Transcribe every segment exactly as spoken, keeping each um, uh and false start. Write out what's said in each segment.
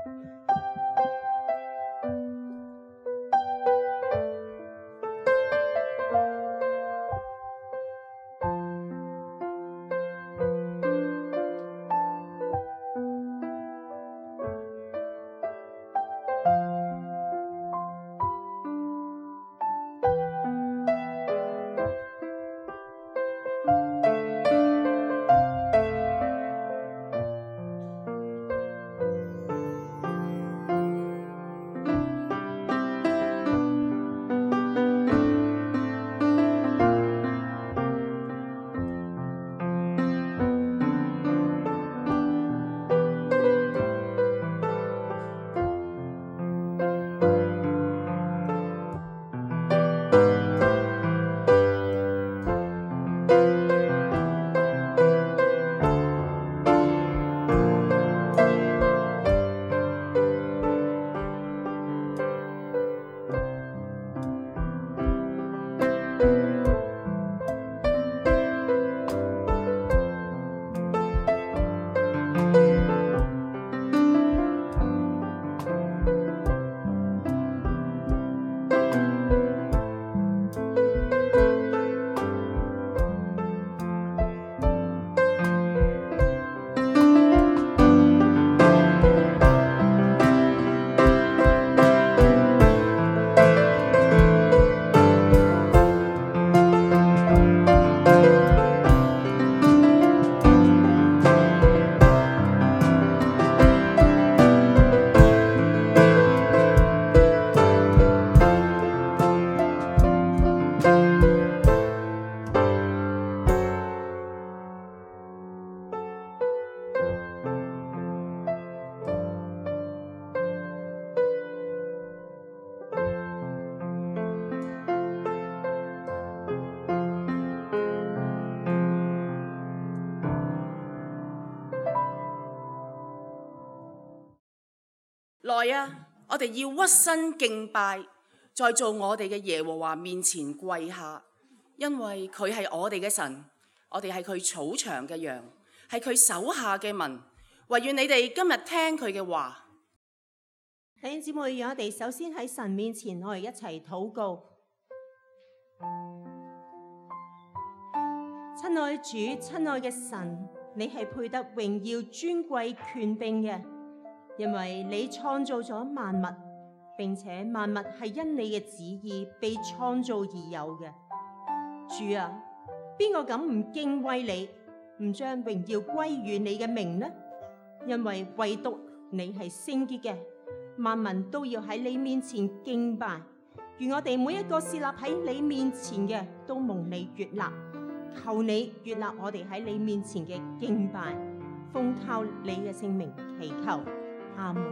來啊！我哋要屈身敬拜，在做我哋嘅耶和華面前跪下，因為佢係我哋嘅神，我哋係佢草場嘅羊，係佢手下嘅民。惟願你哋今日聽佢嘅話。 弟兄姊妹，讓我哋首先喺神面前，我哋一齊禱告。親愛主，親愛嘅神，你係配得榮耀、尊貴、權柄嘅。因為你創造咗萬物，並且萬物係因你嘅旨意被創造而有嘅。主啊，邊個敢唔敬畏你，唔將榮耀歸於你嘅名呢？因為唯獨你係聖潔嘅，萬民都要喺你面前敬拜。願我哋每一個設立喺你面前嘅，都蒙你悅納。求你悅納我哋喺你面前嘅敬拜，奉靠你嘅聖名祈求。阿門。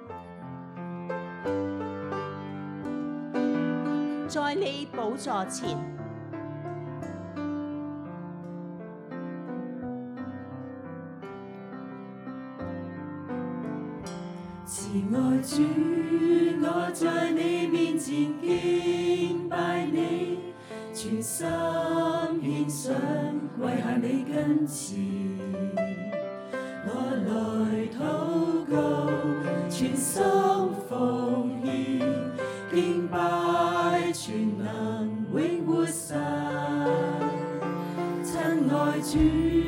在你寶座前， 慈愛主，我在你面前敬拜你，全心獻上，跪下你跟前。我來禱告，全心奉獻，敬拜全能永活神。親愛主，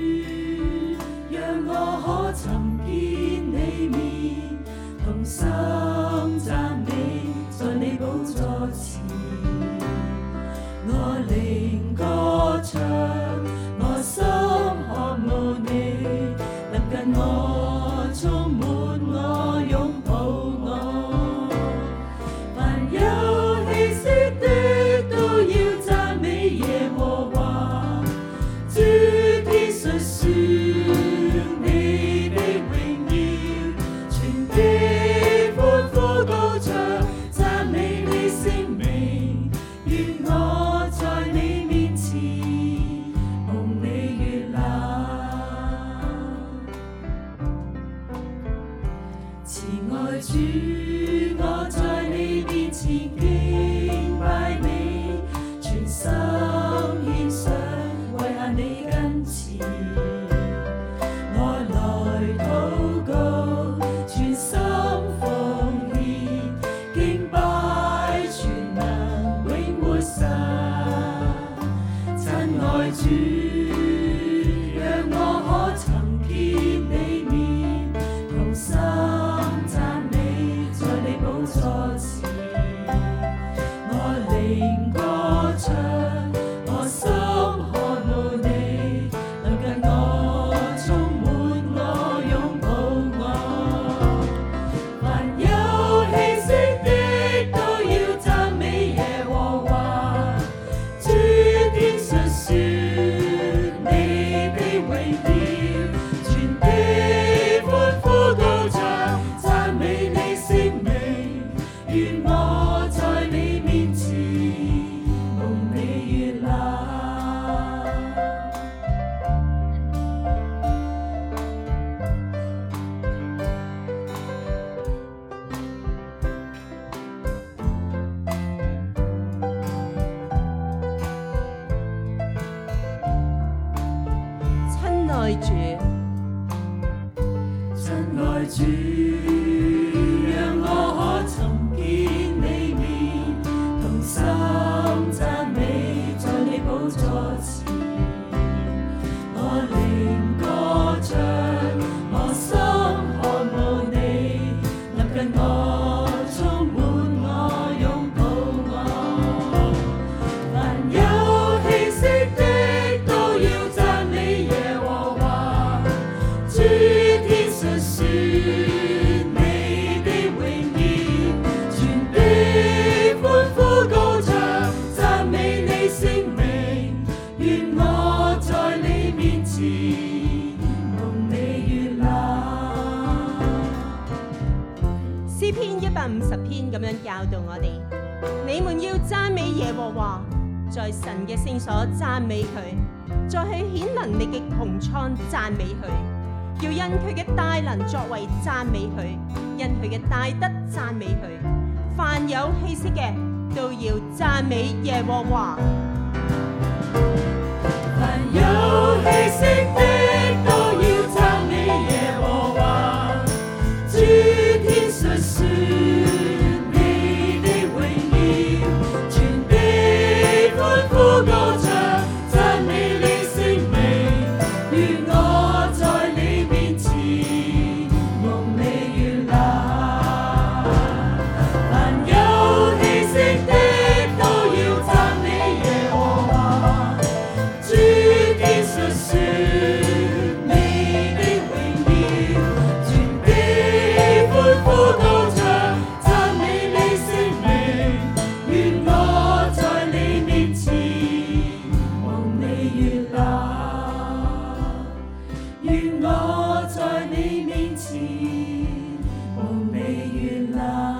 讓我可尋見你面，同心讚美，在你寶座前。我靈歌唱，我心渴慕你，臨近我，充滿我，擁抱我。凡有氣息的都要讚美耶和華，諸天述說你的榮耀，全地歡呼高唱，讚美你聖名。願我在你面前蒙你悅納。慈愛主，我在你面前敬拜你，全心獻上，跪下你跟前。我來禱告，全心愛主，讓我可尋見你面，同心讚美在你寶座前。我靈歌唱，我心渴慕你，臨近我，充滿我，擁抱我。凡有氣息的都要讚美耶和華，諸天述說你的榮耀，全地歡呼高唱，讚美你聖名。願我在你面前蒙你悅納。 詩篇一百五十篇咁樣教導我哋：你們要讚美耶和華，在神嘅聖所讚美佢，在佢顯能力嘅穹蒼讚美佢，要因佢嘅大能作為讚美佢，因佢嘅大德讚美佢。凡有氣息嘅都要讚美耶和華。 凡有氣息的都要讚美耶和華，諸天述說你的榮耀，全地歡呼高唱，讚美你聖名。願我在你面前蒙你悅納。凡有氣息的都要讚美耶和華，諸天述說你的榮耀，全地歡呼高唱，讚美你聖名。願我在你面前蒙你悅納，願我在你面前蒙你悅納。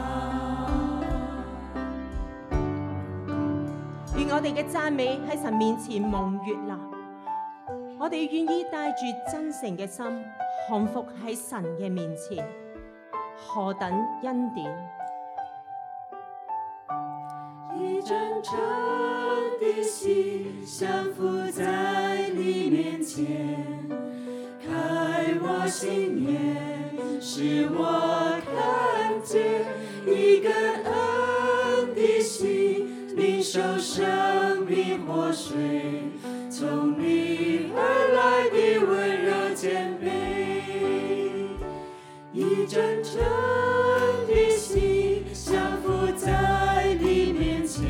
願我哋嘅讚美喺神面前蒙悅納，我哋願意帶住真誠嘅心降服喺神嘅面前，何等恩典！ 一真誠的心降服在你面前，開我心眼，使我看見一個恩的心，領受生命活水，從你而來的溫柔謙卑。一真誠的心降服在你面前，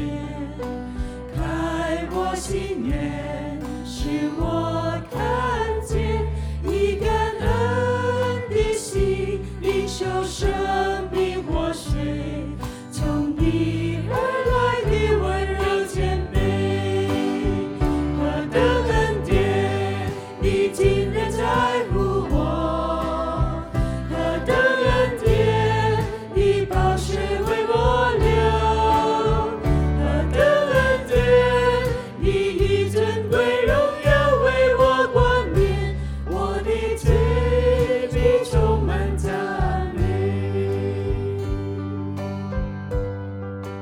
開我心眼，使我看見一個恩的心，領受生命活水，從你而來的溫柔謙卑。何等恩典，你竟然在乎我！何等恩典，你寶血為我流！何等恩典，你以尊貴榮耀為我冠冕，我的嘴裡充滿讚美。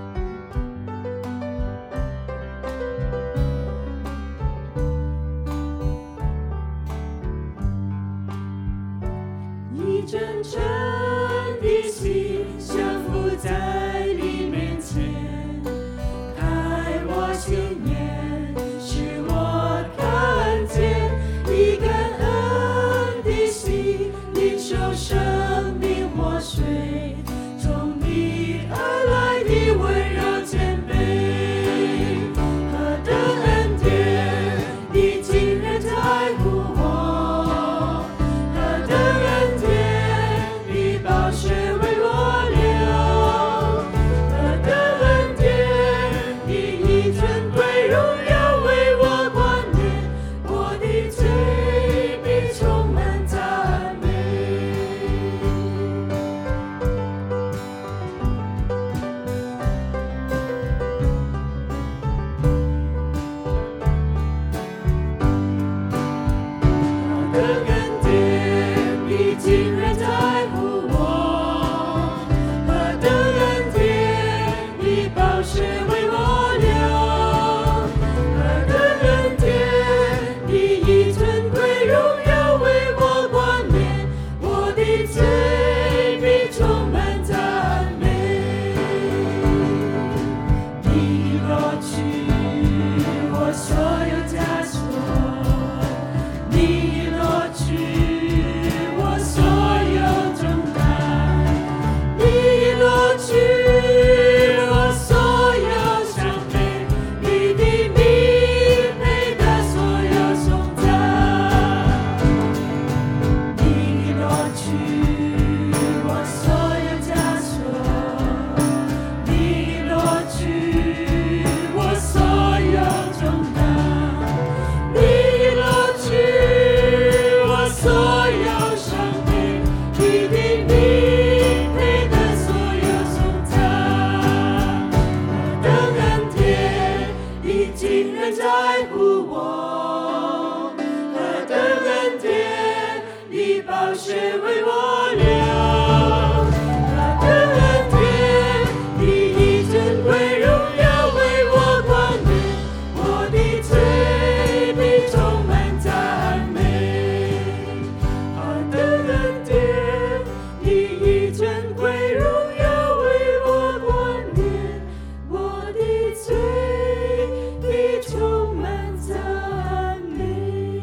你尊贵荣耀为我冠冕，我的罪必充满赞美。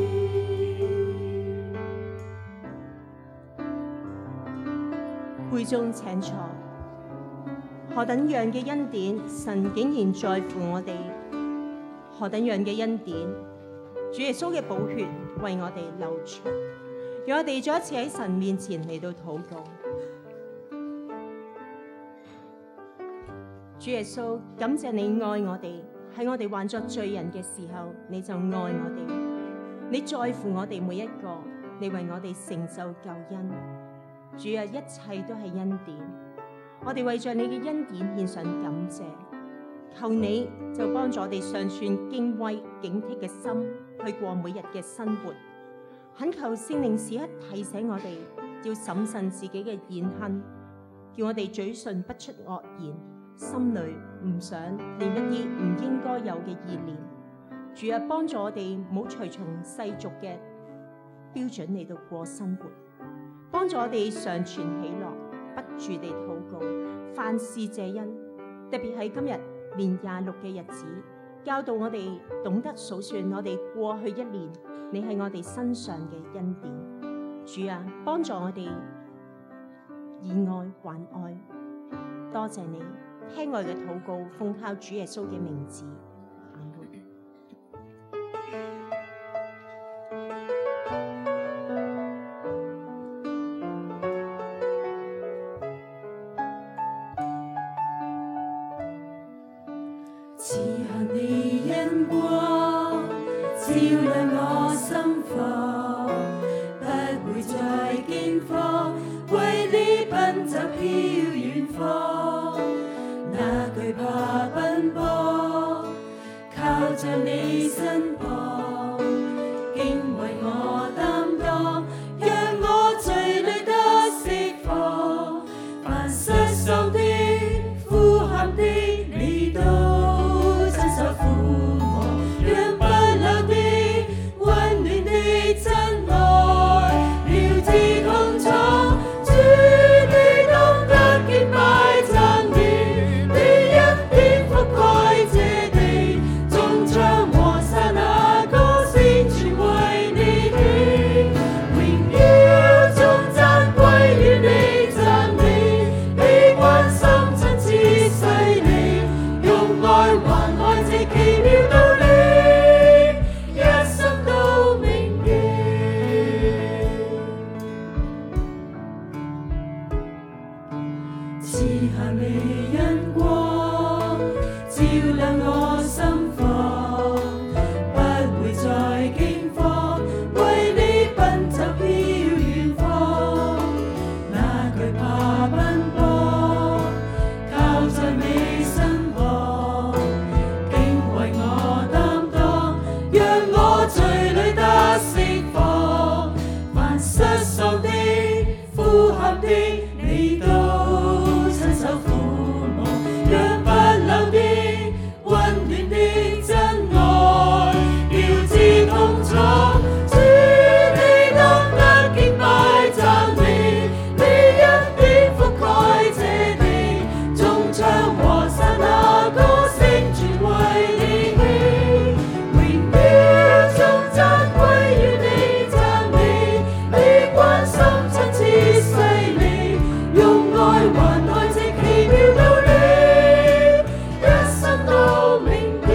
會眾請坐。何等樣嘅恩典，神竟然在乎我哋！何等樣嘅恩典，主耶穌嘅寶血為我哋流出，讓我哋再一次喺神面前嚟到禱告。主耶穌，感謝你愛我哋，喺我哋患作罪人嘅時候，你就愛我哋，你在乎我哋每一個，你為我哋成就救恩。主啊，一切都係恩典。我哋為着你嘅恩典獻上感謝，求你就幫助我哋上存敬畏警惕嘅心去過每日嘅生活。懇求聖靈時刻提醒我哋要審慎自己嘅言行，叫我哋嘴唇不出惡言，心裏唔想念一啲唔應該有嘅意念。主啊，幫助我哋唔好隨從世俗嘅標準嚟到過生活，幫助我哋常存喜樂，不住地禱告，凡事謝恩。特別喺今日年廿六嘅日子，教導我哋懂得數算我哋過去一年你喺我哋身上嘅恩典。主啊，幫助我哋以愛還愛。多謝你聽我嘅禱告，奉靠主耶穌嘅名字。阿門。 賜下你恩光，照亮我心房，不會再驚慌，為你奔走飄遠方，哪懼怕奔波，靠着你身旁，竟為我擔當，讓我罪裏得釋放，凡失喪的、呼喊的，你都親手撫摸，讓不朽的、溫暖的真愛，了知痛楚，主你當得敬拜讚美，你恩典覆蓋這地，眾唱和散那歌聲全為你起，榮耀頌讚歸於你讚美，你關心親切細膩，用愛還愛這奇妙道理，一生都銘記。賜下你恩光，照亮我心房，不會再驚慌，為你奔走飄遠方，哪懼怕奔波，靠在你身旁，竟為我擔當，讓我罪裏得釋放，凡失喪的、呼喊的，你都親手撫摸，讓不朽的、溫暖的真愛，了知痛楚，主你當得敬拜讚美，你恩典覆蓋這地，眾唱和散那歌聲全為你起，榮耀頌讚歸於你讚美，你關心親切細膩，用愛還愛這奇妙道理，一生都銘記。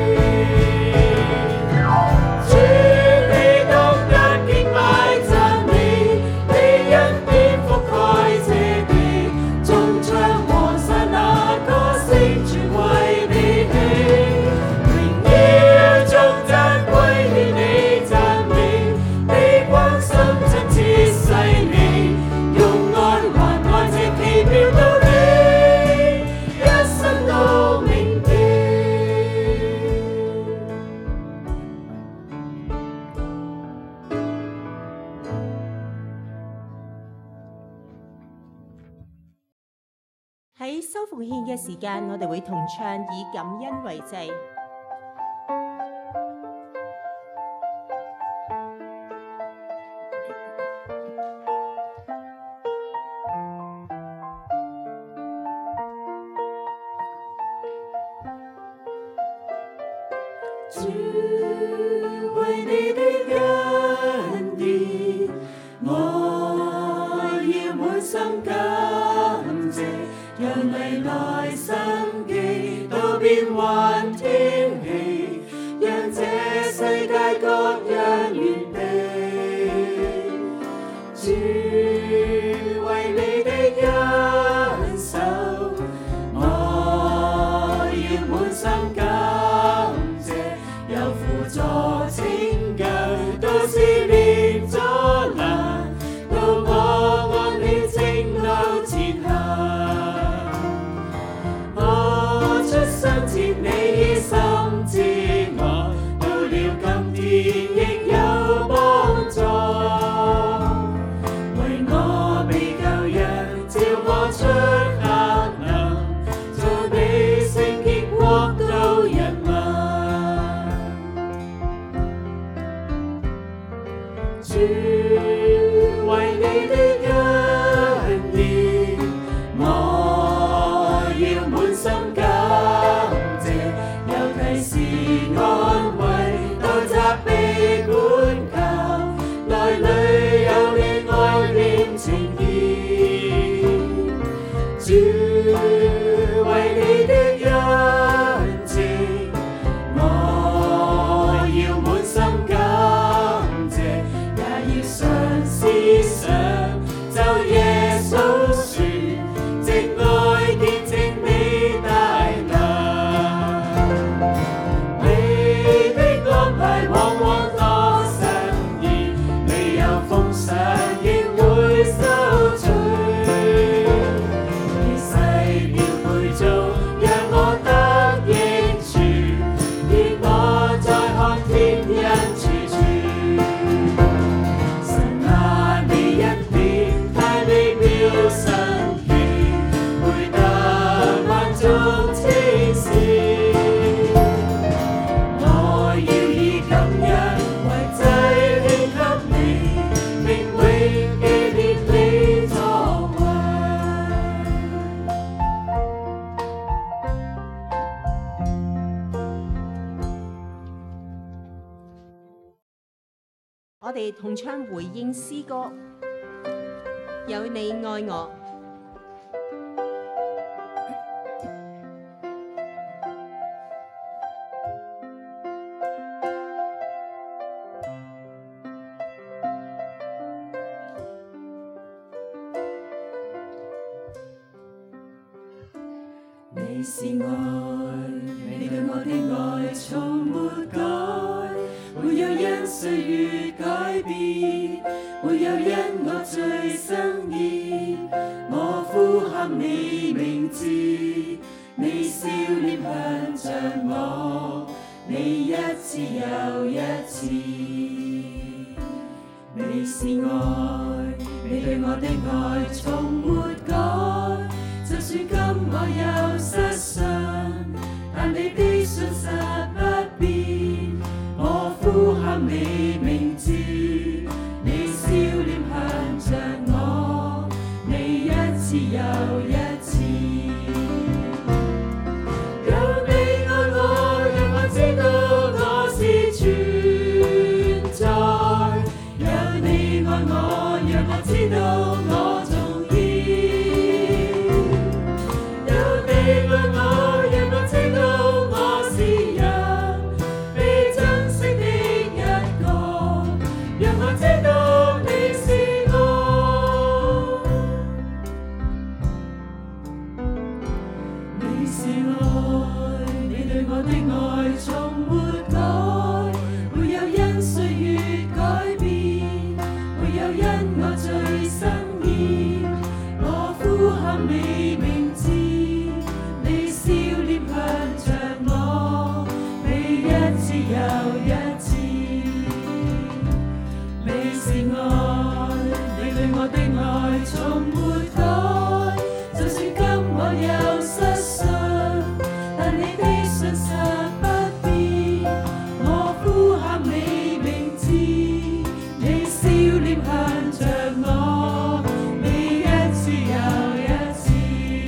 主你當得敬拜讚美，你恩典覆蓋這地，眾唱和散那歌聲全為你起，榮耀頌讚歸於你讚美，你關心親切細膩，用愛還愛這奇妙道理，一生都銘記。 喺收奉獻嘅時間，我哋會同唱以感恩為祭。 主為你的恩典，我要滿心感謝，讓未來生機都變幻天氣，讓這世界各樣完備。主為你的恩手，我要滿心感謝，有輔助拯救，都試煉阻攔，到我安喜正路前行。我出生前你已深知我，到了今天亦有幫助，為我被救恩照我出黑暗，做你聖潔國度人民。主為你的恩典，我要滿心感謝，有提示安慰，到責備管教，內裏有你愛念情意。主為你的恩情，我要滿心感謝，也要常思想，就耶穌說，藉愛見證你大能。你的安排往往多相宜，你有奉上亦會收取。你細了配造，讓我得益處，而我再看天恩處處。神啊，你恩典太美妙神奇，配得萬眾稱羨。我要以感恩為祭獻給你，並永紀念你作為。 我哋同唱回應詩歌，有你愛我。 你是愛，你對我的愛從沒改，沒有因歲月改變，沒有因我罪生厭。我呼喊你名字，你笑臉向着我，你一次又一次。你是愛，你對我的愛從沒改，就算今我有失信，但你的信實不變。我呼喊你名字，你笑臉向着我，你一次又一次。有你愛我，讓我知道我是存在；有你愛我，讓我知道我重要。有你愛我，讓我知道我是人，被珍惜的一個，讓我知道你是我。你是愛，你對我的愛從沒改，沒有因歲月改變，沒有因我罪生厭。我呼喊你名字，你笑臉向着我，你一次又一次。你是愛，你對我的愛從沒改，就算今我有失信，但你的信實不變。我呼喊你名字，你笑臉向着我，你一次又一次。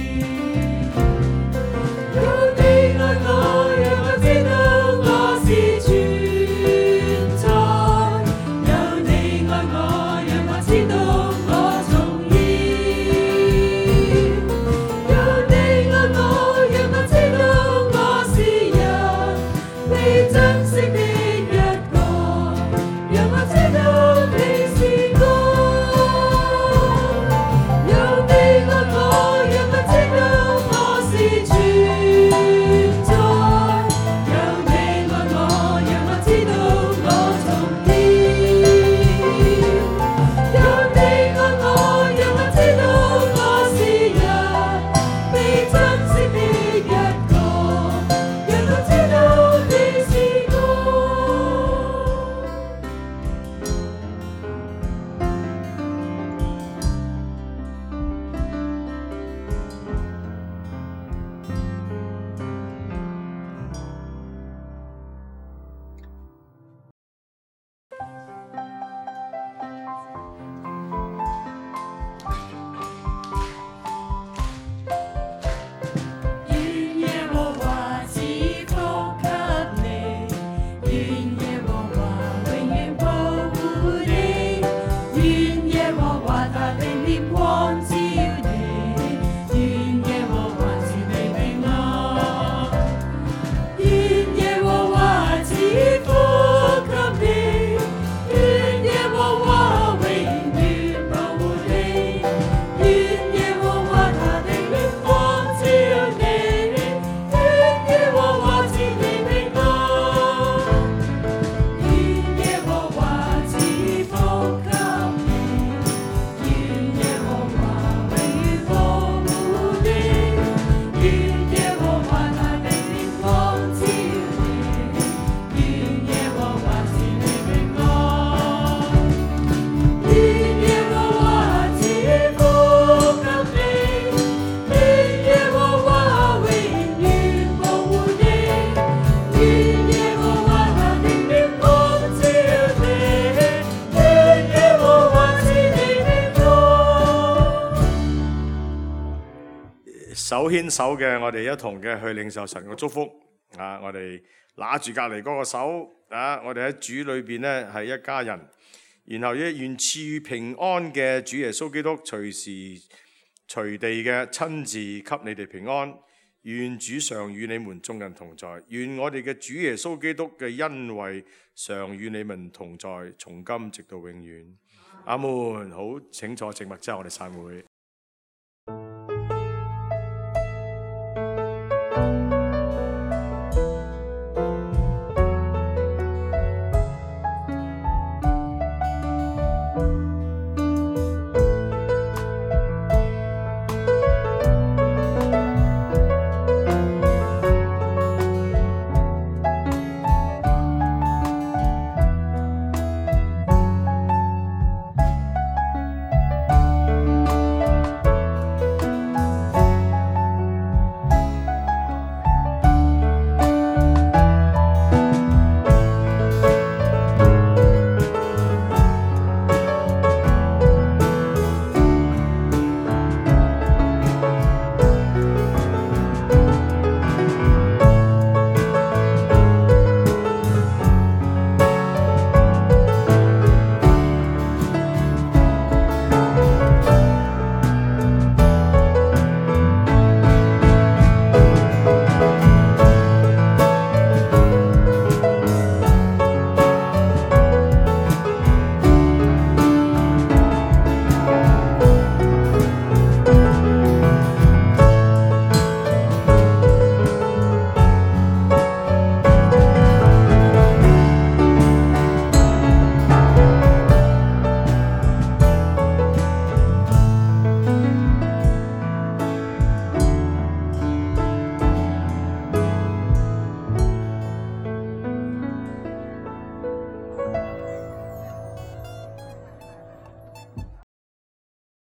手牽手嘅，我哋一同嘅去領受神嘅祝福啊！我哋拿住隔離嗰個手啊！我哋喺主裏邊呢係一家人，然後咧願賜予平安嘅主耶穌基督隨時隨地嘅親自給你哋平安。願主常與你們眾人同在，願我哋嘅主耶穌基督嘅恩惠常與你們同在，從今直到永遠。阿門。好，請坐靜默之後，我哋散會。